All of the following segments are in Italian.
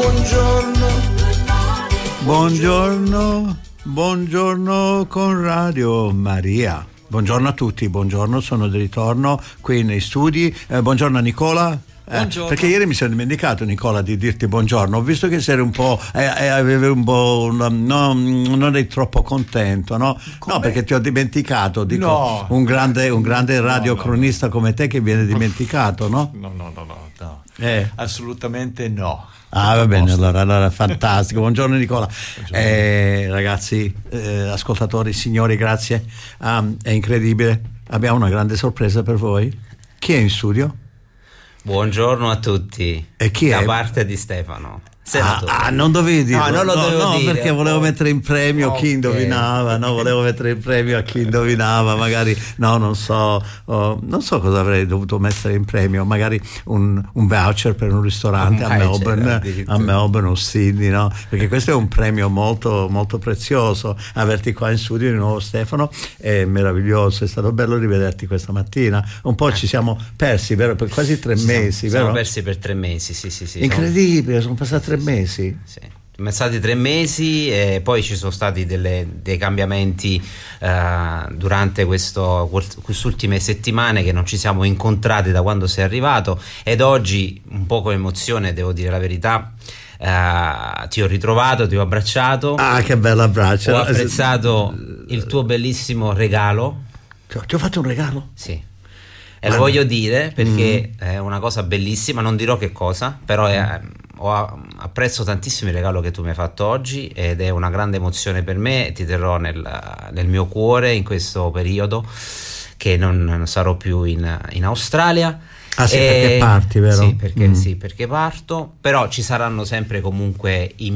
Buongiorno con Radio Maria. Buongiorno a tutti, buongiorno, sono di ritorno qui nei studi. Buongiorno a Nicola. Perché ieri mi sono dimenticato, Nicola, di dirti buongiorno. Ho visto che sei un po' avevi un po' non eri troppo contento, no? Come? No, perché ti ho dimenticato, dico, no. Un grande radiocronista come te che viene dimenticato, no? No. Assolutamente no. Va bene, allora fantastico. Buongiorno Nicola. Buongiorno. Ragazzi, ascoltatori, signori, grazie. È incredibile, abbiamo una grande sorpresa per voi. Chi è in studio? Buongiorno a tutti. E chi è? Da parte di Stefano. Non dovevi dirlo. No, non lo dovevo dire. Perché volevo mettere in premio chi indovinava. No, volevo mettere in premio a chi indovinava. Magari, non so cosa avrei dovuto mettere in premio. Magari un voucher per un ristorante a Melbourne o Sydney, no? Perché questo è un premio molto, molto prezioso. Averti qua in studio di nuovo, Stefano, è meraviglioso. È stato bello rivederti questa mattina. Un po' ci siamo persi, vero? Per quasi 3 mesi, vero? Siamo persi per 3 mesi, sì. Incredibile, sono passati 3 mesi. Sì. Sono stati 3 mesi e poi ci sono stati dei cambiamenti durante queste ultime settimane, che non ci siamo incontrati da quando sei arrivato, ed oggi, un po' con emozione, devo dire la verità, ti ho ritrovato, ti ho abbracciato. Che bello abbraccio. Ho apprezzato il tuo bellissimo regalo. Ti ho fatto un regalo? Sì. E lo voglio dire perché è una cosa bellissima, non dirò che cosa, però apprezzo tantissimo il regalo che tu mi hai fatto oggi ed è una grande emozione per me. Ti terrò nel mio cuore in questo periodo che non sarò più in Australia. Perché parti, vero? Sì, perché parto, però ci saranno sempre comunque le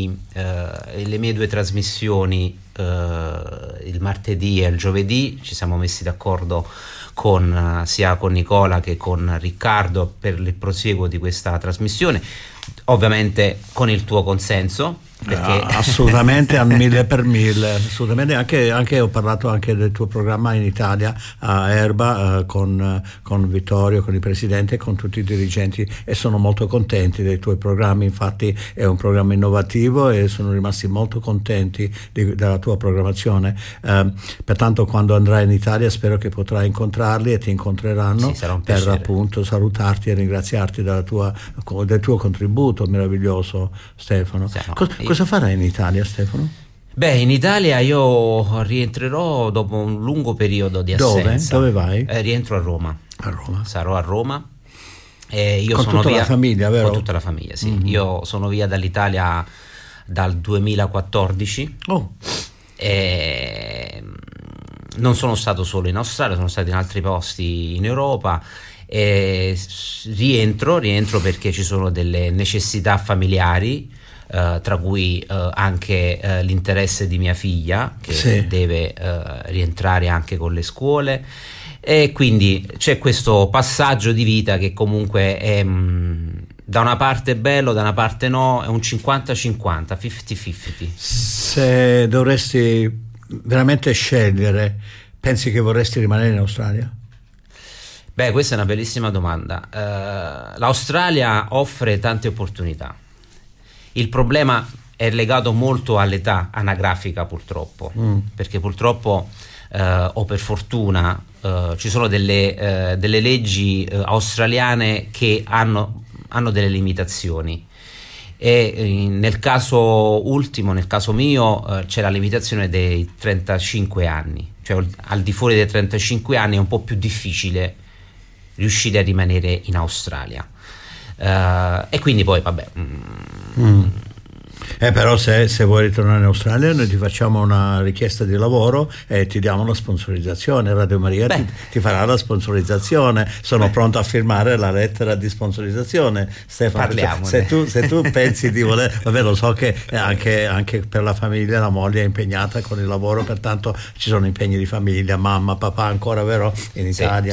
mie 2 trasmissioni, il martedì e il giovedì. Ci siamo messi d'accordo sia con Nicola che con Riccardo per il prosieguo di questa trasmissione, ovviamente con il tuo consenso, perché assolutamente al 1000%, assolutamente. Anche ho parlato anche del tuo programma in Italia a Erba, con Vittorio, con il presidente e con tutti i dirigenti, e sono molto contenti dei tuoi programmi. Infatti è un programma innovativo e sono rimasti molto contenti della tua programmazione. Pertanto quando andrai in Italia spero che potrai incontrarli e ti incontreranno, per appunto salutarti e ringraziarti del tuo contributo meraviglioso, Stefano. Cosa farai in Italia, Stefano? In Italia io rientrerò dopo un lungo periodo di assenza. Dove vai? Rientro a Roma. A Roma. Sarò a Roma. Io con sono tutta via, la famiglia, vero? Con tutta la famiglia, sì. Io sono via dall'Italia dal 2014. Non sono stato solo in Australia, sono stato in altri posti in Europa. Rientro perché ci sono delle necessità familiari, tra cui anche l'interesse di mia figlia che deve rientrare anche con le scuole, e quindi c'è questo passaggio di vita che comunque è da una parte bello, da una parte no, è un 50-50, 50-50. Se dovresti veramente scegliere, pensi che vorresti rimanere in Australia? Questa è una bellissima domanda. L'Australia offre tante opportunità. Il problema è legato molto all'età anagrafica, purtroppo, perché purtroppo o per fortuna ci sono delle leggi australiane che hanno delle limitazioni, e nel caso mio c'è la limitazione dei 35 anni, cioè al di fuori dei 35 anni è un po' più difficile riuscire a rimanere in Australia, e quindi poi Però se vuoi ritornare in Australia noi ti facciamo una richiesta di lavoro e ti diamo una sponsorizzazione. Radio Maria ti farà la sponsorizzazione. Sono pronto a firmare la lettera di sponsorizzazione, Stefano. Parliamone. Se tu pensi di voler, lo so che anche per la famiglia la moglie è impegnata con il lavoro, pertanto ci sono impegni di famiglia, mamma, papà ancora, vero, in Italia,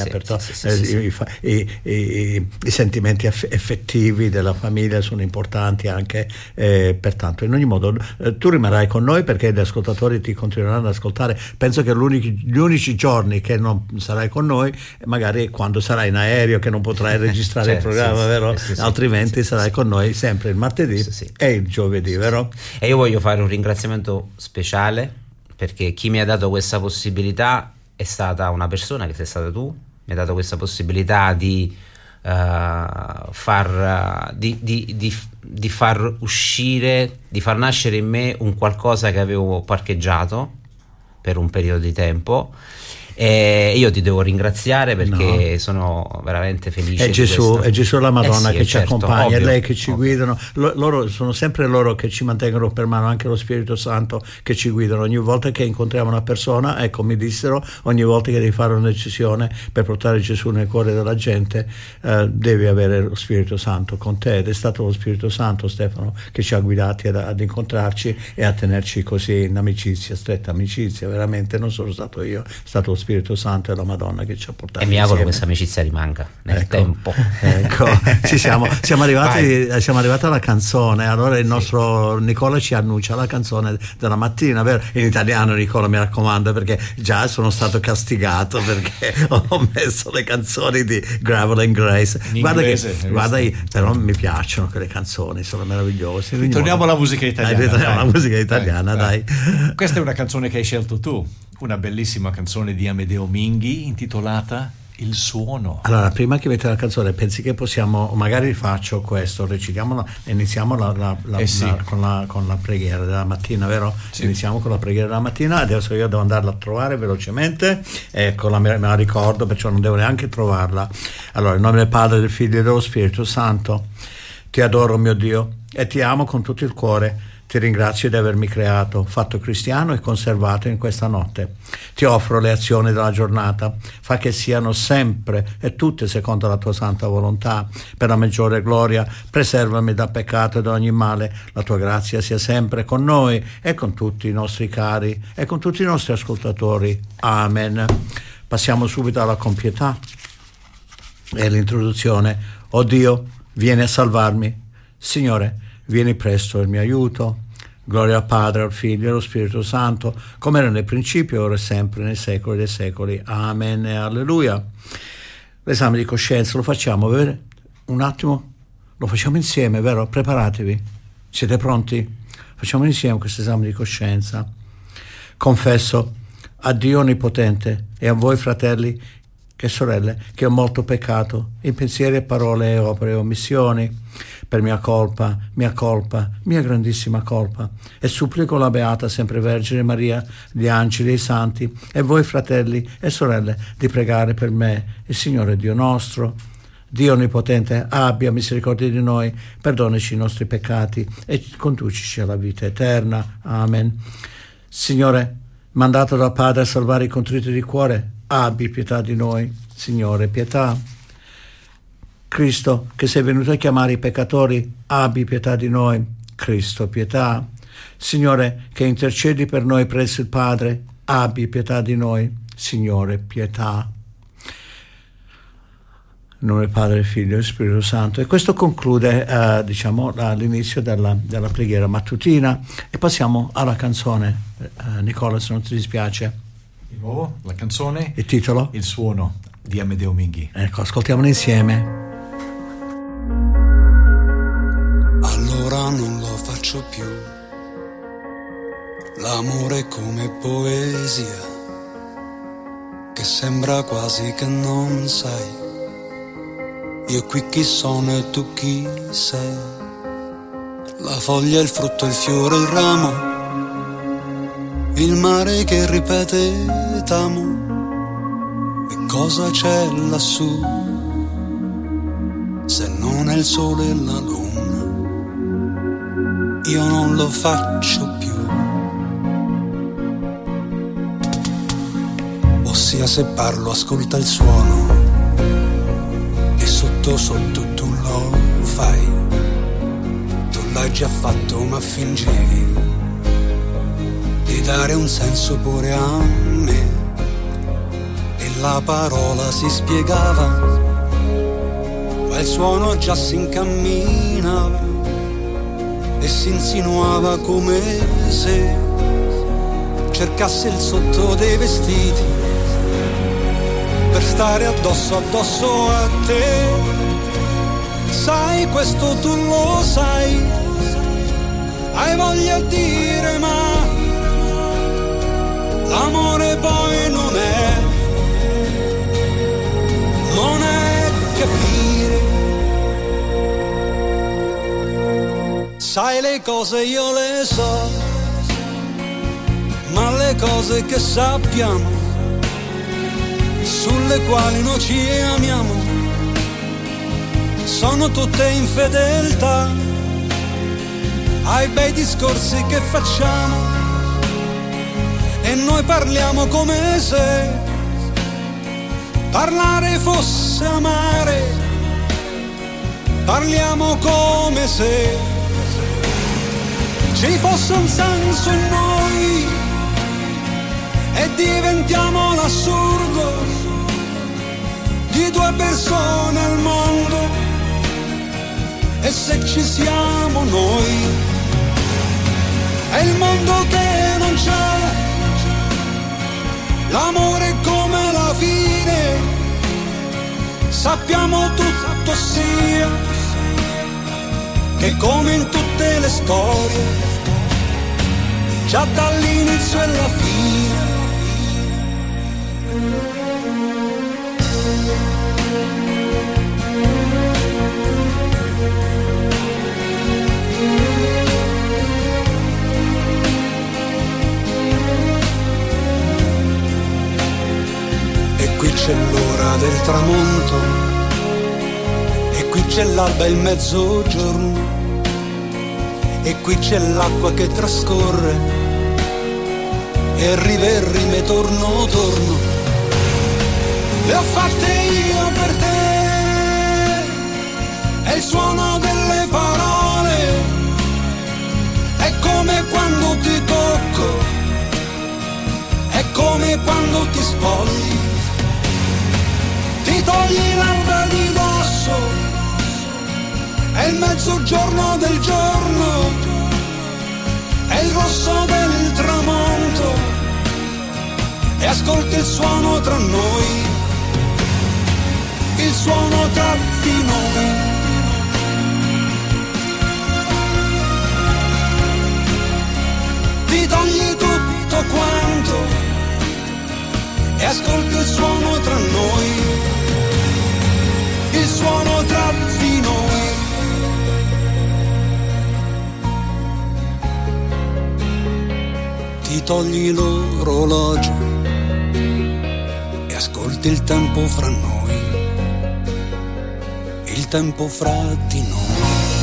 i sentimenti effettivi della famiglia sono importanti anche, pertanto Santo. In ogni modo tu rimarrai con noi perché gli ascoltatori ti continueranno ad ascoltare. Penso che gli unici giorni che non sarai con noi magari quando sarai in aereo, che non potrai registrare il programma, vero? Altrimenti sarai con noi sempre il martedì e il giovedì, vero? E io voglio fare un ringraziamento speciale perché chi mi ha dato questa possibilità è stata una persona che sei stata tu. Mi ha dato questa possibilità di far uscire, di far nascere in me un qualcosa che avevo parcheggiato per un periodo di tempo. E io ti devo ringraziare perché sono veramente felice. È Gesù e la Madonna che ci accompagna, ovvio, è lei che ci guidano. Loro sono sempre loro che ci mantengono per mano, anche lo Spirito Santo che ci guidano. Ogni volta che incontriamo una persona, ecco, mi dissero, ogni volta che devi fare una decisione per portare Gesù nel cuore della gente, devi avere lo Spirito Santo con te, ed è stato lo Spirito Santo, Stefano, che ci ha guidati ad incontrarci e a tenerci così in amicizia, stretta amicizia. Veramente non sono stato io, è stato lo Spirito Santo e la Madonna che ci ha portato e mi auguro insieme. questa amicizia rimanga nel tempo. Ecco, siamo arrivati alla canzone. Allora il nostro Nicola ci annuncia la canzone della mattina, vero? In italiano, Nicola, mi raccomando, perché già sono stato castigato perché ho messo le canzoni di Gravel and Grace. Guarda, però mi piacciono quelle canzoni, sono meravigliose. Torniamo alla musica italiana. Dai. Questa è una canzone che hai scelto tu, una bellissima canzone di Amedeo Minghi intitolata Il Suono. Allora, prima che metti la canzone, pensi che possiamo, magari faccio questo, recitiamola, iniziamo con la preghiera della mattina, vero? Sì. Iniziamo con la preghiera della mattina. Adesso io devo andarla a trovare velocemente, ecco, me la ricordo, perciò non devo neanche trovarla. Allora, in nome del Padre, del Figlio e dello Spirito Santo, ti adoro, mio Dio, e ti amo con tutto il cuore. Ti ringrazio di avermi creato, fatto cristiano e conservato in questa notte. Ti offro le azioni della giornata, fa che siano sempre e tutte secondo la tua santa volontà. Per la maggiore gloria, preservami dal peccato e da ogni male. La tua grazia sia sempre con noi e con tutti i nostri cari e con tutti i nostri ascoltatori. Amen. Passiamo subito alla compietà e l'introduzione. Oh Dio, vieni a salvarmi. Signore, vieni presto il mio aiuto. Gloria al Padre, al Figlio e allo Spirito Santo, come era nel principio, ora e sempre, nei secoli dei secoli. Amen e alleluia. L'esame di coscienza lo facciamo, vero? Un attimo, lo facciamo insieme, vero? Preparatevi. Siete pronti? Facciamo insieme questo esame di coscienza. Confesso a Dio Onnipotente e a voi, fratelli e sorelle, che ho molto peccato in pensieri e parole e opere e omissioni, per mia colpa, mia grandissima colpa, e supplico la Beata Sempre Vergine Maria, gli angeli e i santi, e voi, fratelli e sorelle, di pregare per me, il Signore Dio nostro. Dio Onnipotente abbia misericordia di noi, perdonici i nostri peccati e conducici alla vita eterna. Amen. Signore, mandato dal Padre a salvare i contriti di cuore, abbi pietà di noi. Signore, pietà. Cristo, che sei venuto a chiamare i peccatori, abbi pietà di noi. Cristo, pietà. Signore, che intercedi per noi presso il Padre, abbi pietà di noi. Signore, pietà. In nome del Padre, Figlio e Spirito Santo. E questo conclude l'inizio della preghiera mattutina, e passiamo alla canzone. Nicola, se non ti dispiace. Di nuovo la canzone, il titolo? Il Suono di Amedeo Minghi. Ecco, ascoltiamolo insieme. Allora non lo faccio più, l'amore è come poesia, che sembra quasi che non sai, io qui chi sono e tu chi sei, la foglia, il frutto, il fiore, il ramo, il mare che ripete t'amo, e cosa c'è lassù, se non è il sole e la luna. Io non lo faccio più. Ossia, se parlo ascolta il suono e sotto sotto tu lo fai. Tu l'hai già fatto ma fingevi di dare un senso pure a me, e la parola si spiegava ma il suono già si incamminava, e si insinuava come se cercasse il sotto dei vestiti per stare addosso a te. Sai, questo tu lo sai, hai voglia di dire, ma l'amore poi non è capire. Sai, le cose io le so, ma le cose che sappiamo, sulle quali noi ci amiamo, sono tutte infedeltà ai bei discorsi che facciamo, e noi parliamo come se parlare fosse amare, parliamo come se ci fosse un senso in noi e diventiamo l'assurdo di due persone al mondo, e se ci siamo noi è il mondo che non c'è, l'amore come la fine, sappiamo tutto sia che come in tutte le storie già dall'inizio e la fine. E qui c'è l'ora del tramonto, e qui c'è l'alba e il mezzogiorno, e qui c'è l'acqua che trascorre e rive e rime torno. Le ho fatte io per te, è il suono delle parole, è come quando ti tocco, è come quando ti spogli, ti togli l'alba di dosso, è il mezzogiorno del giorno, è il rosso del tramonto, e ascolti il suono tra noi, il suono tra di noi. Ti togli tutto quanto e ascolti il suono tra noi, il suono tra di noi. Ti togli l'orologio e ascolti il tempo fra noi, il tempo fra di noi.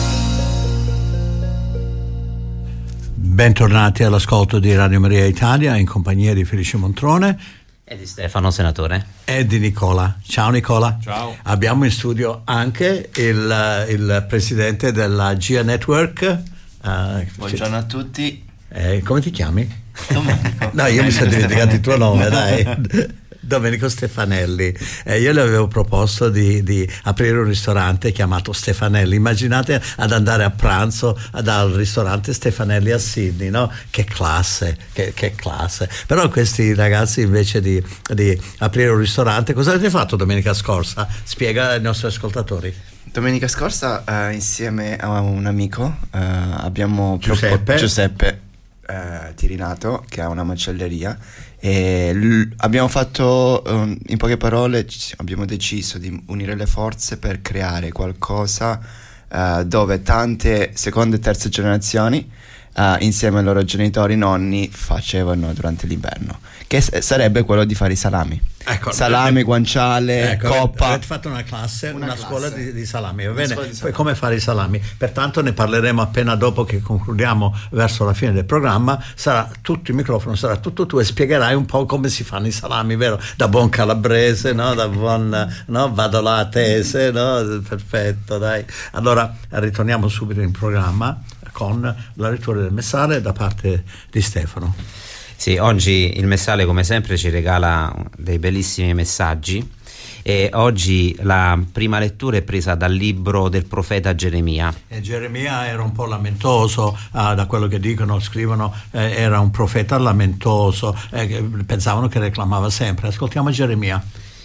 Bentornati all'ascolto di Radio Maria Italia in compagnia di Felice Montrone e di Stefano Senatore e di Nicola. Ciao Nicola. Ciao. Abbiamo in studio anche il presidente della GIA Network. Buongiorno a tutti. Come ti chiami? Domenico. No, io mi sono dimenticato il tuo nome, dai. Domenico Stefanelli. Io le avevo proposto di aprire un ristorante chiamato Stefanelli. Immaginate ad andare a pranzo dal ristorante Stefanelli a Sydney, no? Che classe, che classe. Però questi ragazzi, invece di aprire un ristorante, cosa avete fatto domenica scorsa? Spiega ai nostri ascoltatori. Domenica scorsa insieme a un amico abbiamo Giuseppe Tirinato, che ha una macelleria, e abbiamo fatto, in poche parole, abbiamo deciso di unire le forze per creare qualcosa dove tante seconde e terze generazioni insieme ai loro genitori, nonni, facevano durante l'inverno, che sarebbe quello di fare i salami. Ecco, salami, guanciale, coppa. Avete fatto una classe, una scuola di salami, va Una bene? scuola di Poi salami. come fare i salami? Pertanto ne parleremo appena dopo che concludiamo verso la fine del programma. Sarà tutto il microfono, sarà tutto tu, e spiegherai un po' come si fanno i salami, vero? Da buon calabrese, no? Da buon, no? Vado là a tese, no? Perfetto, dai. Allora ritorniamo subito in programma con la lettura del messaggio da parte di Stefano. Sì, oggi il Messale come sempre ci regala dei bellissimi messaggi e oggi la prima lettura è presa dal libro del profeta Geremia. E Geremia era un po' lamentoso, da quello che dicono, scrivono, era un profeta lamentoso, pensavano che reclamava sempre. Ascoltiamo Geremia.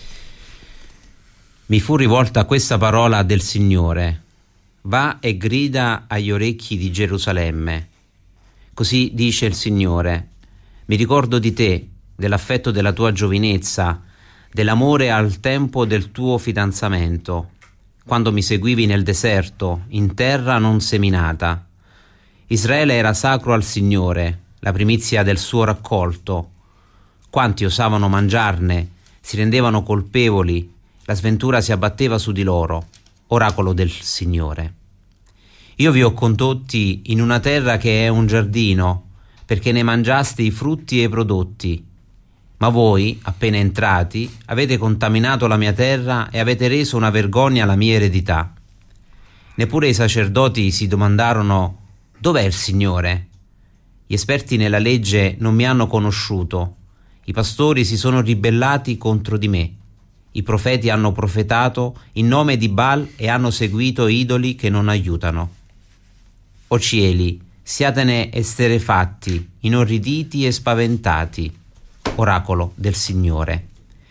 Mi fu rivolta questa parola del Signore: va e grida agli orecchi di Gerusalemme. Così dice il Signore: mi ricordo di te, dell'affetto della tua giovinezza, dell'amore al tempo del tuo fidanzamento, quando mi seguivi nel deserto, in terra non seminata. Israele era sacro al Signore, la primizia del suo raccolto. Quanti osavano mangiarne, si rendevano colpevoli, la sventura si abbatteva su di loro, oracolo del Signore. Io vi ho condotti in una terra che è un giardino, perché ne mangiaste i frutti e i prodotti. Ma voi, appena entrati, avete contaminato la mia terra e avete reso una vergogna la mia eredità. Neppure i sacerdoti si domandarono: dov'è il Signore? Gli esperti nella legge non mi hanno conosciuto. I pastori si sono ribellati contro di me. I profeti hanno profetato in nome di Baal e hanno seguito idoli che non aiutano. O cieli, siatene esterrefatti, inorriditi e spaventati, oracolo del Signore.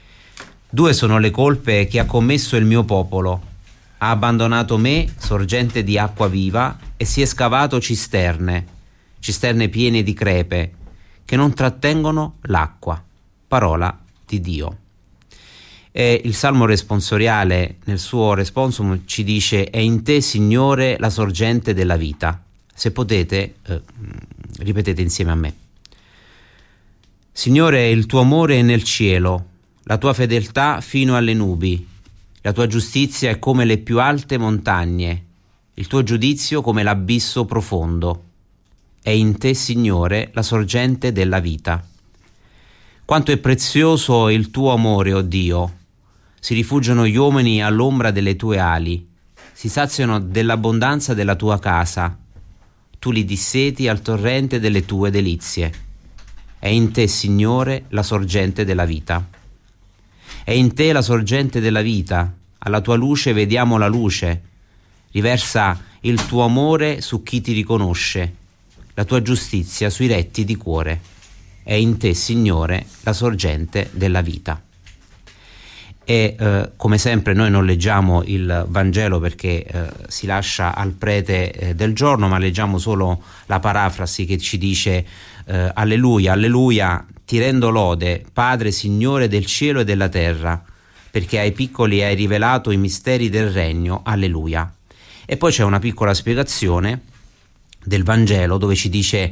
2 sono le colpe che ha commesso il mio popolo. Ha abbandonato me, sorgente di acqua viva, e si è scavato cisterne piene di crepe, che non trattengono l'acqua. Parola di Dio. E il Salmo responsoriale, nel suo responsum, ci dice: è in te, Signore, la sorgente della vita. Se potete, ripetete insieme a me. Signore, il tuo amore è nel cielo, la tua fedeltà fino alle nubi, la tua giustizia è come le più alte montagne, il tuo giudizio come l'abisso profondo. È in te, Signore, la sorgente della vita. Quanto è prezioso il tuo amore, o Dio! Si rifugiano gli uomini all'ombra delle tue ali, si saziano dell'abbondanza della tua casa. Tu li disseti al torrente delle tue delizie. È in te, Signore, la sorgente della vita. È in te la sorgente della vita, alla tua luce vediamo la luce. Riversa il tuo amore su chi ti riconosce, la tua giustizia sui retti di cuore. È in te, Signore, la sorgente della vita. E come sempre noi non leggiamo il Vangelo perché si lascia al prete del giorno, ma leggiamo solo la parafrasi che ci dice: alleluia, alleluia, ti rendo lode, Padre, Signore del cielo e della terra, perché ai piccoli hai rivelato i misteri del regno, alleluia. E poi c'è una piccola spiegazione del Vangelo dove ci dice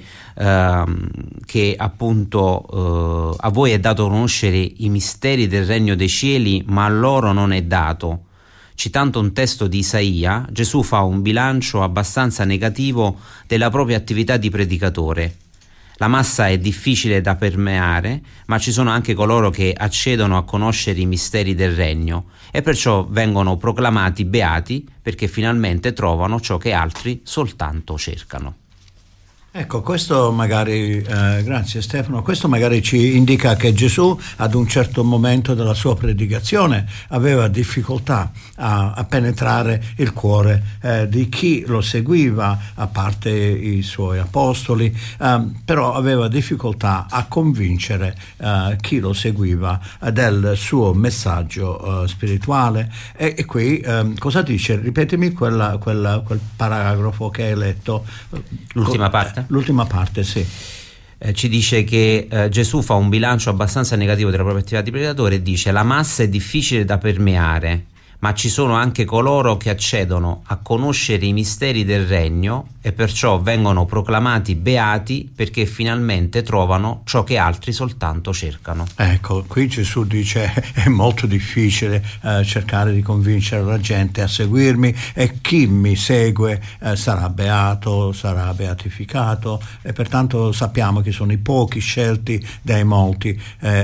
che appunto a voi è dato conoscere i misteri del regno dei cieli, ma a loro non è dato. Citando un testo di Isaia, Gesù fa un bilancio abbastanza negativo della propria attività di predicatore. La massa è difficile da permeare, ma ci sono anche coloro che accedono a conoscere i misteri del regno e perciò vengono proclamati beati perché finalmente trovano ciò che altri soltanto cercano. Ecco, questo magari, grazie Stefano, questo magari ci indica che Gesù ad un certo momento della sua predicazione aveva difficoltà a penetrare il cuore di chi lo seguiva, a parte i suoi apostoli, però aveva difficoltà a convincere chi lo seguiva del suo messaggio spirituale. E qui cosa dice? Ripetimi quel paragrafo che hai letto. L'ultima parte? L'ultima parte, sì. Ci dice che Gesù fa un bilancio abbastanza negativo della propria attività di predicatore e dice: la massa è difficile da permeare, ma ci sono anche coloro che accedono a conoscere i misteri del regno e perciò vengono proclamati beati perché finalmente trovano ciò che altri soltanto cercano. Ecco, qui Gesù dice è molto difficile cercare di convincere la gente a seguirmi e chi mi segue sarà beato, sarà beatificato, e pertanto sappiamo che sono i pochi scelti dai molti.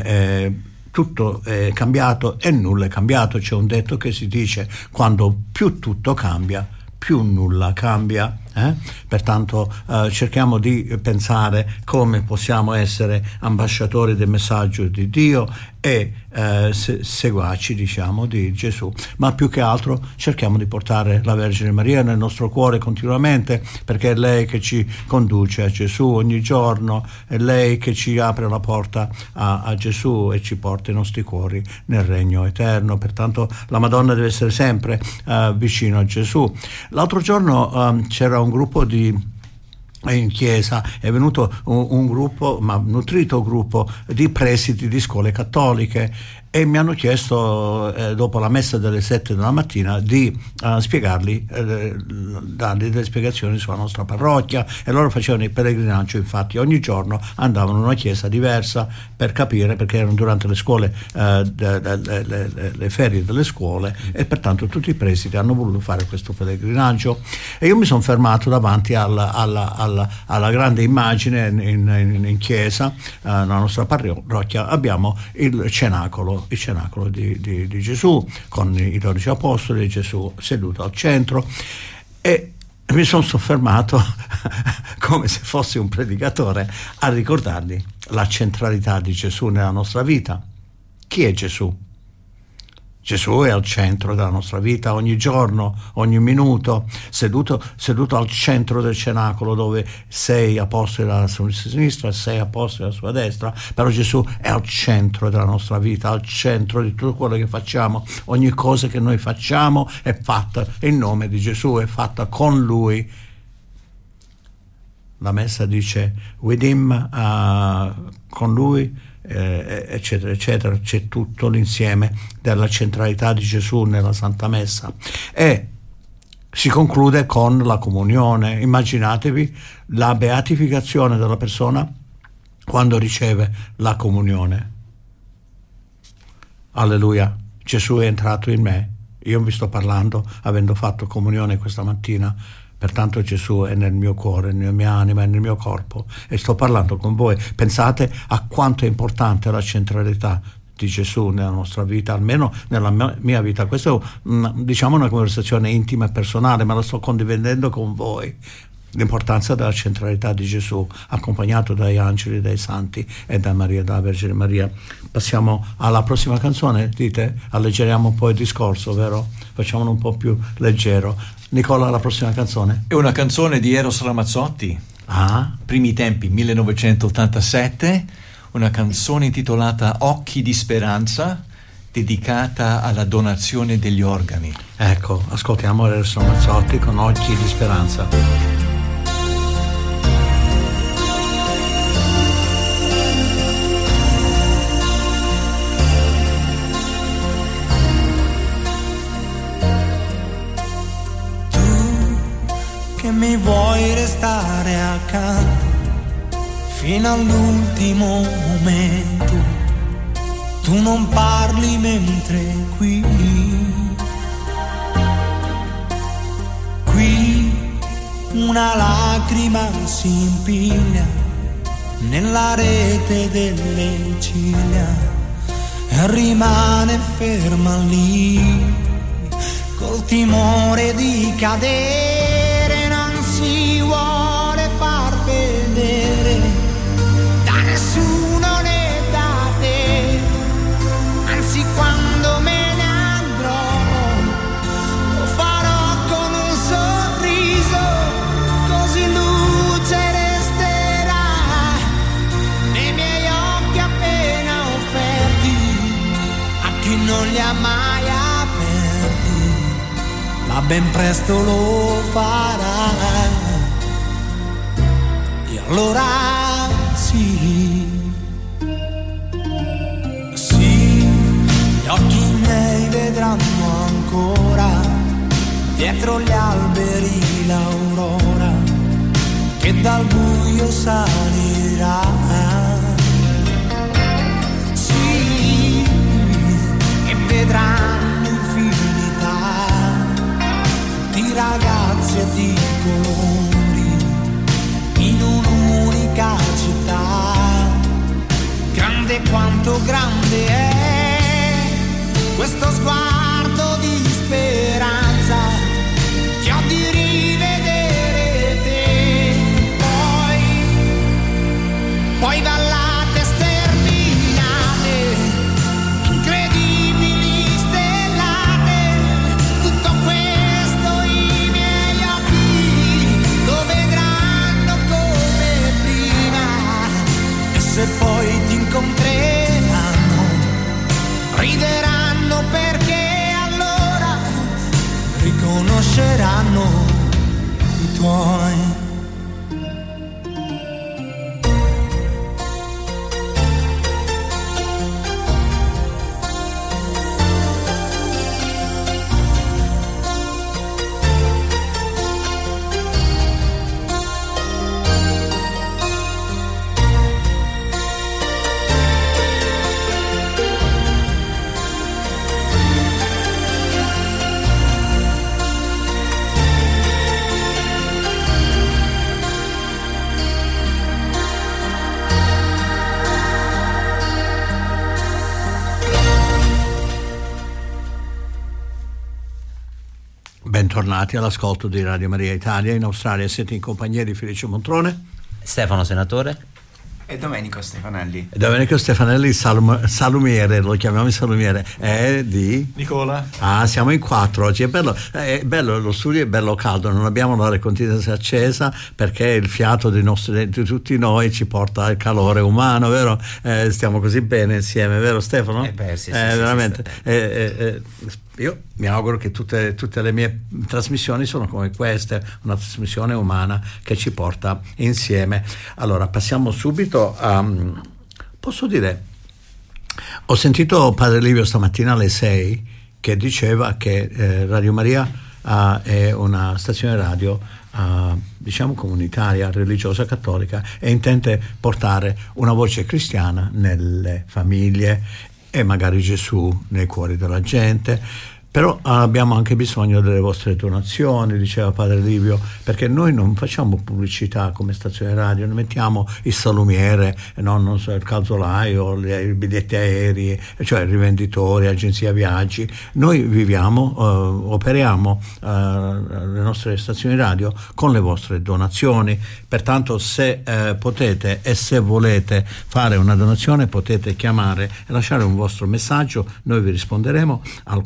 Tutto è cambiato e nulla è cambiato. C'è un detto che si dice: quando più tutto cambia, più nulla cambia. Pertanto cerchiamo di pensare come possiamo essere ambasciatori del messaggio di Dio e seguaci, diciamo, di Gesù, ma più che altro cerchiamo di portare la Vergine Maria nel nostro cuore continuamente, perché è lei che ci conduce a Gesù ogni giorno, è lei che ci apre la porta a Gesù e ci porta i nostri cuori nel regno eterno. Pertanto la Madonna deve essere sempre vicino a Gesù. L'altro giorno c'era un gruppo in chiesa, è venuto un gruppo, ma nutrito gruppo di presidi di scuole cattoliche, e mi hanno chiesto dopo la messa delle 7 della mattina di spiegargli, dargli delle spiegazioni sulla nostra parrocchia, e loro facevano il pellegrinaggio. Infatti ogni giorno andavano in una chiesa diversa per capire, perché erano durante le scuole, le ferie delle scuole, e pertanto tutti i presidi hanno voluto fare questo pellegrinaggio, e io mi sono fermato davanti alla grande immagine in chiesa. Nella nostra parrocchia abbiamo il cenacolo di Gesù, con i 12 apostoli, Gesù seduto al centro, e mi sono soffermato come se fossi un predicatore a ricordargli la centralità di Gesù nella nostra vita. Chi è Gesù? Gesù è al centro della nostra vita ogni giorno, ogni minuto, seduto al centro del cenacolo, dove 6 apostoli alla sua sinistra e 6 apostoli alla sua destra, però Gesù è al centro della nostra vita, al centro di tutto quello che facciamo. Ogni cosa che noi facciamo è fatta in nome di Gesù, è fatta con Lui. La messa dice with him, con Lui, eccetera eccetera. C'è tutto l'insieme della centralità di Gesù nella Santa Messa, e si conclude con la comunione. Immaginatevi la beatificazione della persona quando riceve la comunione. Alleluia, Gesù è entrato in me, io vi sto parlando avendo fatto comunione questa mattina. Pertanto Gesù è nel mio cuore, nella mia anima e nel mio corpo, e sto parlando con voi. Pensate a quanto è importante la centralità di Gesù nella nostra vita, almeno nella mia vita. Questa è diciamo una conversazione intima e personale, ma la sto condividendo con voi. L'importanza della centralità di Gesù, accompagnato dagli angeli, dai santi e da Maria, dalla Vergine Maria. Passiamo alla prossima canzone, dite? Alleggeriamo un po' il discorso, vero? Facciamolo un po' più leggero. Nicola, la prossima canzone? È una canzone di Eros Ramazzotti, primi tempi, 1987, una canzone intitolata Occhi di Speranza, dedicata alla donazione degli organi. Ecco, ascoltiamo Eros Ramazzotti con Occhi di Speranza. Mi vuoi restare accanto fino all'ultimo momento, tu non parli mentre qui una lacrima si impiglia nella rete delle ciglia e rimane ferma lì col timore di cadere. Si vuole far vedere da nessuno né da te, anzi quando me ne andrò lo farò con un sorriso, così luce resterà nei miei occhi appena offerti a chi non li ha mai aperti, ma ben presto lo farà. E allora sì, gli occhi miei vedranno ancora dietro gli alberi l'aurora che dal buio salirà. Sì, e vedranno infinità di ragazzi e di colori in un'unica città, grande quanto grande è questo sguardo di speranza che ho di rivedere tuoi. Bentornati all'ascolto di Radio Maria Italia. In Australia siete in compagnia di Felice Montrone, Stefano Senatore e Domenico Stefanelli. Domenico Stefanelli, salumiere, lo chiamiamo il salumiere, è di Nicola. Siamo in 4 oggi, è bello, lo studio è bello caldo, non abbiamo l'aria continuamente accesa perché il fiato di tutti noi ci porta al calore umano, vero? Stiamo così bene insieme, vero Stefano? Sì, veramente. Io mi auguro che tutte le mie trasmissioni sono come queste, una trasmissione umana che ci porta insieme. Allora passiamo subito a, posso dire, ho sentito Padre Livio stamattina alle 6 che diceva che Radio Maria è una stazione radio diciamo comunitaria, religiosa, cattolica, e intende portare una voce cristiana nelle famiglie e magari Gesù nei cuori della gente. Però abbiamo anche bisogno delle vostre donazioni, diceva Padre Livio, perché noi non facciamo pubblicità come stazione radio, non mettiamo il salumiere, non so, il calzolaio, i biglietti aerei, cioè rivenditori, agenzia viaggi. Noi viviamo, operiamo le nostre stazioni radio con le vostre donazioni. Pertanto se potete e se volete fare una donazione potete chiamare e lasciare un vostro messaggio, noi vi risponderemo al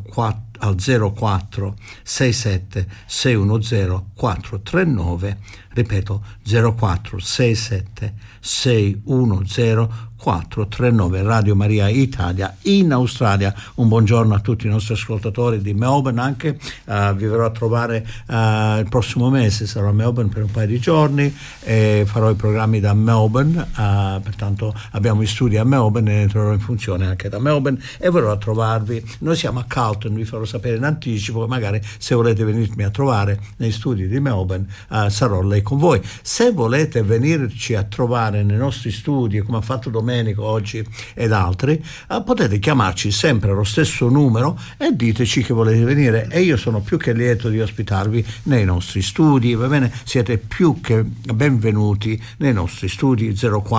04 67 610 439, ripeto 04 67 610 439, Radio Maria Italia in Australia. Un buongiorno a tutti i nostri ascoltatori di Melbourne anche, vi verrò a trovare il prossimo mese, sarò a Melbourne per un paio di giorni e farò i programmi da Melbourne, pertanto abbiamo gli studi a Melbourne e entrerò in funzione anche da Melbourne e verrò a trovarvi. Noi siamo a Carlton, vi farò sapere in anticipo, magari se volete venirmi a trovare nei studi di Melbourne sarò lì con voi. Se volete venirci a trovare nei nostri studi come ha fatto Domenico oggi ed altri, potete chiamarci sempre allo stesso numero e diteci che volete venire e io sono più che lieto di ospitarvi nei nostri studi, va bene? Siete più che benvenuti nei nostri studi.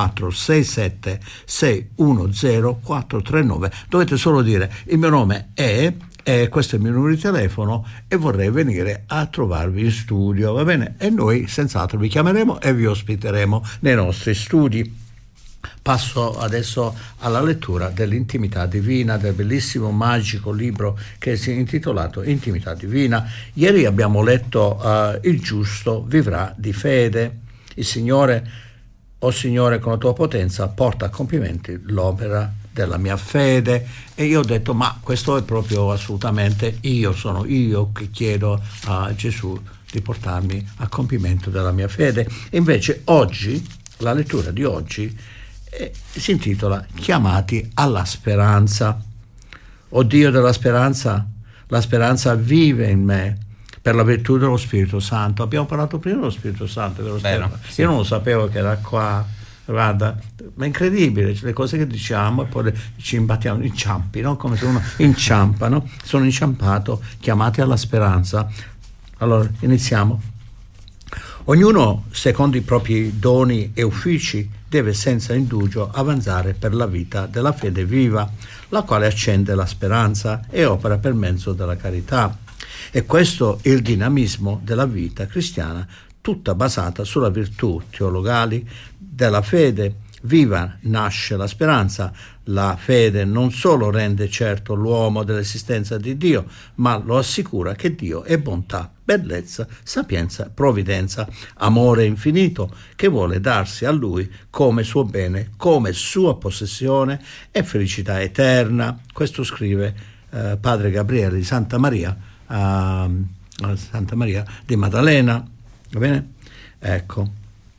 0467 610 439. Dovete solo dire il mio nome è questo è il mio numero di telefono e vorrei venire a trovarvi in studio, va bene? E noi senz'altro vi chiameremo e vi ospiteremo nei nostri studi. Passo adesso alla lettura dell'Intimità Divina, del bellissimo, magico libro che si è intitolato Intimità Divina. Ieri abbiamo letto Il giusto vivrà di fede. Il Signore, o Signore, con la tua potenza porta a compimento l'opera della mia fede. E io ho detto, ma questo è proprio assolutamente sono io che chiedo a Gesù di portarmi a compimento della mia fede. E invece oggi, la lettura di oggi si intitola Chiamati alla speranza. O Dio della speranza, la speranza vive in me per la virtù dello Spirito Santo. Abbiamo parlato prima dello Spirito Santo, vero Stefano? Sì. Io non lo sapevo che era qua, guarda, ma è incredibile le cose che diciamo e poi ci imbattiamo, inciampi, no? Come se uno inciampa, no? Sono inciampato, chiamati alla speranza. Allora, iniziamo. Ognuno, secondo i propri doni e uffici, deve senza indugio avanzare per la vita della fede viva, la quale accende la speranza e opera per mezzo della carità. E questo è il dinamismo della vita cristiana, tutta basata sulla virtù teologali della fede. Viva nasce la speranza. La fede non solo rende certo l'uomo dell'esistenza di Dio, ma lo assicura che Dio è bontà, bellezza, sapienza, provvidenza, amore infinito, che vuole darsi a Lui come suo bene, come sua possessione e felicità eterna. Questo scrive Padre Gabriele di Santa Maria di Maddalena. Va bene? Ecco.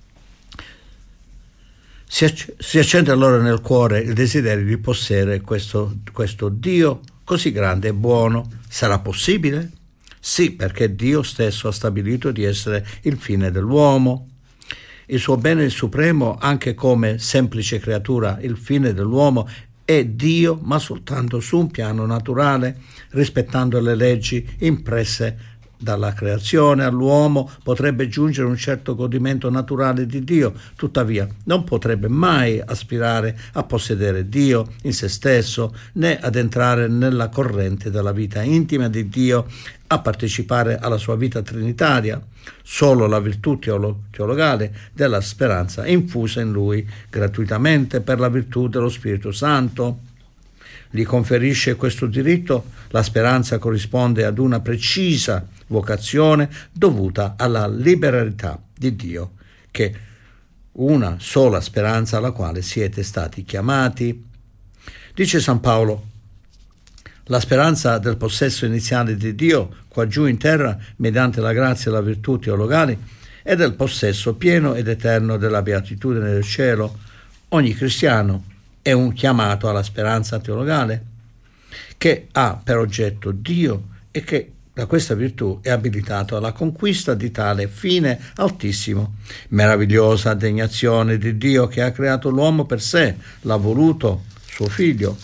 Si accende allora nel cuore il desiderio di possedere questo Dio così grande e buono. Sarà possibile? Sì, perché Dio stesso ha stabilito di essere il fine dell'uomo. Il suo bene supremo, anche come semplice creatura, il fine dell'uomo è Dio, ma soltanto su un piano naturale, rispettando le leggi impresse dalla creazione. All'uomo potrebbe giungere un certo godimento naturale di Dio, tuttavia non potrebbe mai aspirare a possedere Dio in se stesso, né ad entrare nella corrente della vita intima di Dio, a partecipare alla sua vita trinitaria. Solo la virtù teologale della speranza infusa in lui gratuitamente per la virtù dello Spirito Santo gli conferisce questo diritto. La speranza corrisponde ad una precisa vocazione dovuta alla liberalità di Dio, che una sola speranza alla quale siete stati chiamati. Dice San Paolo: la speranza del possesso iniziale di Dio qua giù in terra mediante la grazia e la virtù teologali e del possesso pieno ed eterno della beatitudine del cielo. Ogni cristiano è un chiamato alla speranza teologale che ha per oggetto Dio e che da questa virtù è abilitato alla conquista di tale fine altissimo. Meravigliosa degnazione di Dio che ha creato l'uomo per sé, l'ha voluto suo figlio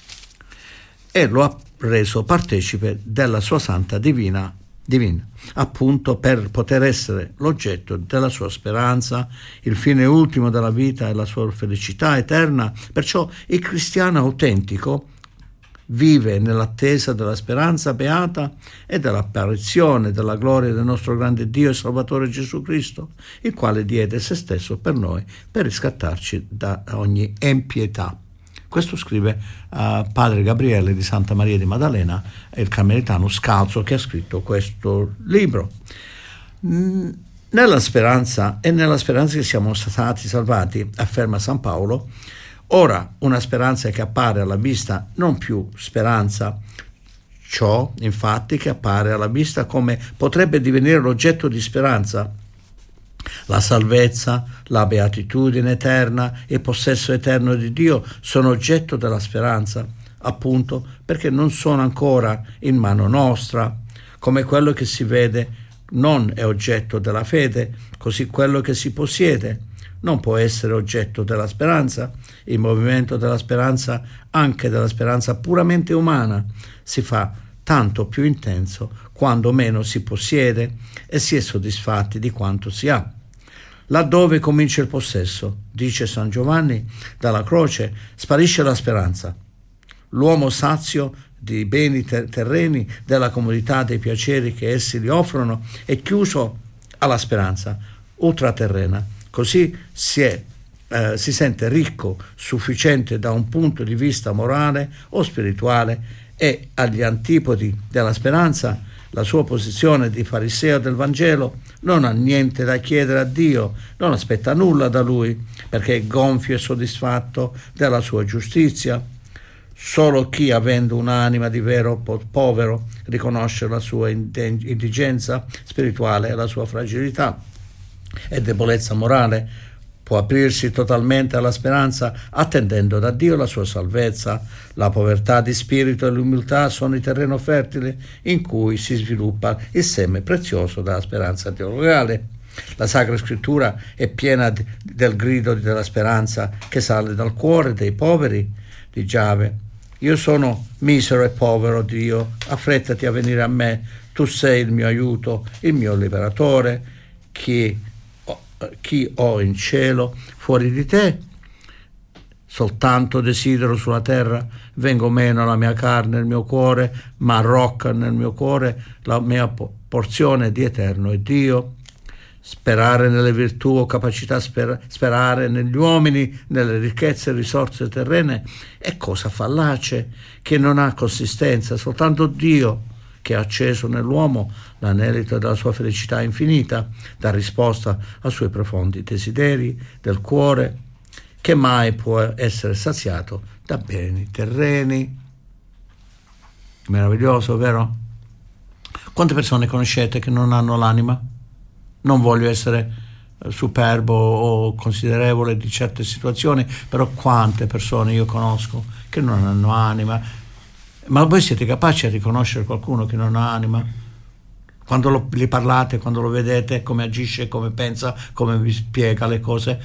e lo ha reso partecipe della sua santa divina, appunto per poter essere l'oggetto della sua speranza, il fine ultimo della vita e la sua felicità eterna. Perciò il cristiano autentico vive nell'attesa della speranza beata e dell'apparizione della gloria del nostro grande Dio e Salvatore Gesù Cristo, il quale diede se stesso per noi, per riscattarci da ogni impietà. Questo scrive padre Gabriele di Santa Maria di Maddalena, il carmelitano scalzo che ha scritto questo libro. Nella speranza che siamo stati salvati, afferma San Paolo, ora una speranza che appare alla vista non più speranza, ciò infatti che appare alla vista come potrebbe divenire l'oggetto di speranza. La salvezza, la beatitudine eterna e il possesso eterno di Dio sono oggetto della speranza, appunto perché non sono ancora in mano nostra. Come quello che si vede non è oggetto della fede, così quello che si possiede non può essere oggetto della speranza. Il movimento della speranza, anche della speranza puramente umana, si fa tanto più intenso quando meno si possiede e si è soddisfatti di quanto si ha. Laddove comincia il possesso, dice San Giovanni, dalla croce sparisce la speranza. L'uomo sazio di beni terreni, della comodità dei piaceri che essi gli offrono, è chiuso alla speranza ultraterrena. Così si sente ricco, sufficiente da un punto di vista morale o spirituale, e agli antipodi della speranza la sua posizione di fariseo del Vangelo non ha niente da chiedere a Dio, non aspetta nulla da Lui, perché è gonfio e soddisfatto della sua giustizia. Solo chi, avendo un'anima di vero povero, riconosce la sua indigenza spirituale e la sua fragilità e debolezza morale, può aprirsi totalmente alla speranza, attendendo da Dio la sua salvezza. La povertà di spirito e l'umiltà sono il terreno fertile in cui si sviluppa il seme prezioso della speranza teologale. La Sacra Scrittura è piena del grido della speranza che sale dal cuore dei poveri di Giave. Io sono misero e povero, Dio, affrettati a venire a me, tu sei il mio aiuto, il mio liberatore. Chi ho in cielo fuori di te? Soltanto desidero sulla terra, vengo meno alla mia carne, il mio cuore, ma rocca nel mio cuore la mia porzione di eterno è Dio. Sperare nelle virtù o capacità sperare negli uomini, nelle ricchezze e risorse terrene è cosa fallace che non ha consistenza. Soltanto Dio, che ha acceso nell'uomo l'anelito della sua felicità infinita, dà risposta ai suoi profondi desideri del cuore, che mai può essere saziato da beni terreni. Meraviglioso, vero? Quante persone conoscete che non hanno l'anima? Non voglio essere superbo o considerevole di certe situazioni, però quante persone io conosco che non hanno anima. Ma voi siete capaci a riconoscere qualcuno che non ha anima? Quando gli parlate, quando lo vedete, come agisce, come pensa, come vi spiega le cose,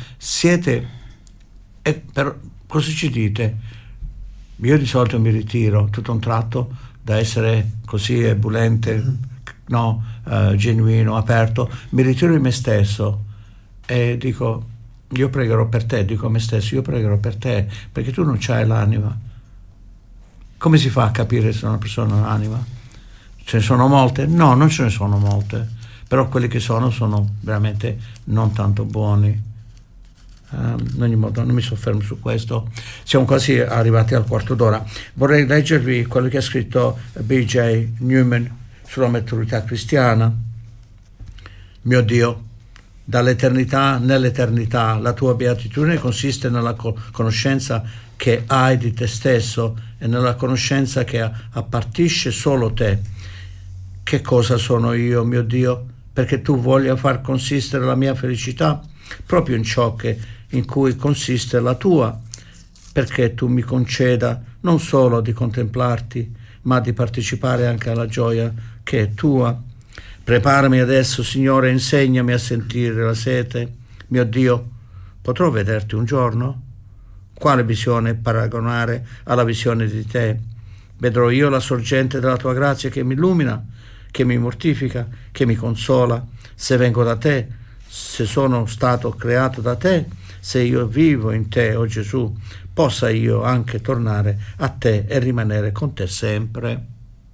cosa ci dite? Io di solito mi ritiro tutto un tratto da essere così ebulente, genuino, aperto, mi ritiro di me stesso e dico, io pregherò per te, dico a me stesso, io pregherò per te, perché tu non c'hai l'anima. Come si fa a capire se una persona ha anima? Ce ne sono molte? No, non ce ne sono molte, però quelli che sono veramente non tanto buoni. In ogni modo non mi soffermo su questo, siamo quasi arrivati al quarto d'ora. Vorrei leggervi quello che ha scritto B.J. Newman sulla maturità cristiana. Mio Dio, dall'eternità nell'eternità la tua beatitudine consiste nella conoscenza che hai di te stesso e nella conoscenza che appartisce solo te. Che cosa sono io, mio Dio, perché tu voglia far consistere la mia felicità proprio in ciò in cui consiste la tua, perché tu mi conceda non solo di contemplarti, ma di partecipare anche alla gioia che è tua. Preparami adesso, Signore, e insegnami a sentire la sete. Mio Dio, potrò vederti un giorno? Quale visione paragonare alla visione di te? Vedrò io la sorgente della tua grazia che mi illumina, che mi mortifica, che mi consola. Se vengo da te, se sono stato creato da te, se io vivo in te, o Gesù, possa io anche tornare a te e rimanere con te sempre.